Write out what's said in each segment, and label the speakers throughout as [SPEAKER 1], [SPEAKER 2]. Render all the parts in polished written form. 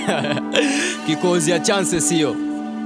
[SPEAKER 1] Kikozi ya chances hiyo.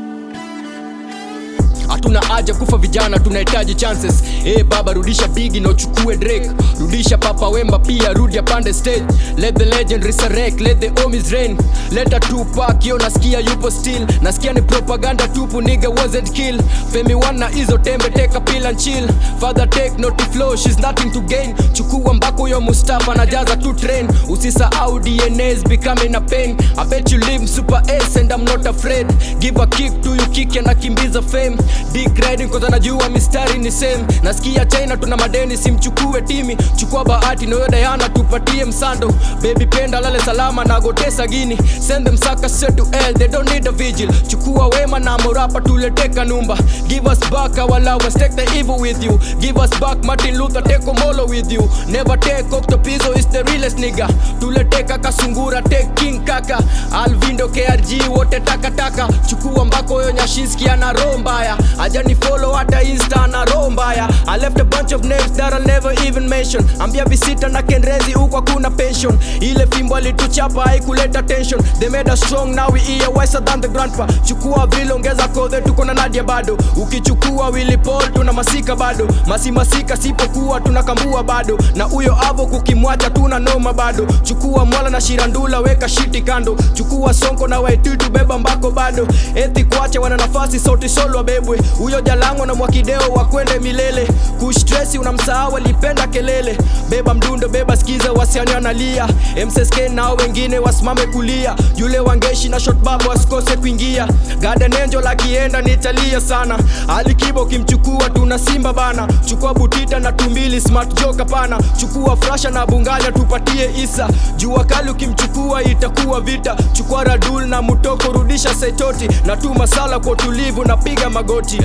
[SPEAKER 1] Hatuna haja kufa vijana, tunahitaji chances. Baba rudisha Biggie na uchukue Drake. Rudisha Papa Wemba pia, rudi upande stage. Let the legend resurrect, let the homies reign. Leta Tupac, yo nasikia yupo still. Nasikia ni propaganda tupu, nigga wasn't kill. Femi wana hizo tembe, take a pill and chill. Father take naughty flow, she's nothing to gain. Chukua mbako yo Mustafa na jaza to train. Usisahau DNA's becoming a pain. I bet you live super ace and I'm not afraid. Give a kick to you, kick ya nakimbiza fame. Dick riding cause anajua mistari ni same. Nasikia China tuna madeni, simchukue timi. Chukua bahati na yo Diana tupatie msando. Baby penda lale salama na gotesa gini. Send them suckers set to hell, they don't need a vigil. Chukua Wema na morapa tulete Kanumba. Give us back our lovers, take the evil with you. Give us back Martin Luther, take Omolo with you. Never take Octopizzo, is the realest nigga. Tulete Kaka Sungura, take King Kaka. Alvindo KRG, wote taka taka. Chukua mbako yo Nyashinski ana roho mbaya. Aja ni follow hata Insta na roho mbaya. I left a bunch of names that I'll never even mention. Ambia visita na Kenrezi huko kuna pension. Ile fimbo alituchapa haikuleta tension. They made us strong, now we here wiser than the grandpa. Chukua vile ongeza kode, tuko na Nadia bado. Ukichukua Willy Paul tuna Masika bado. Masika sipokuwa tunakambua bado. Na huyo Avo kukimwacha tuna noma bado. Chukua Mwala na Shirandula weka shiti kando. Chukua Sonko na Waititu beba mbako bado. Eti kuache wana nafasi sauti solo bebwe. Uyo Jalango na Mwakideo wakwende milele. Kushtresi unamsahau alipenda kelele. Beba mdundo beba skiza wasiani analia. MSSK na wengine wasimame kulia. Yule Wangeshi na Shot Baba wasikose kuingia. Garden Angel akienda nitalia sana. Alikibo kimchukua tuna Simba bana. Chukua Butita na Tumbili Smart Joker pana. Chukua Frasha na Bungalia tupatie Isa. Jua kali ukimchukua itakuwa vita. Chukua Radul na Mutoko rudisha Saitoti. Na tu masala kwa tulivu na piga magoti.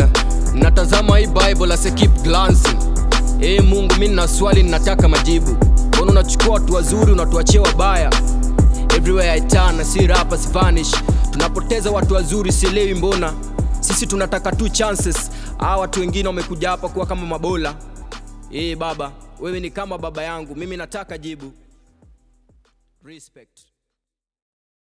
[SPEAKER 1] Natazama hii Bible as I keep glancing. Mungu mimi na swali ninataka majibu. Mbona unachukua watu wazuri unatuachia wabaya? Everywhere I turn, see rappers vanish. Tunapoteza watu wazuri sielewi mbona. Sisi tunataka tu chances. Watu wengine wamekuja hapa kuwa kama mabola. Baba, wewe ni kama baba yangu, mimi nataka jibu. Respect.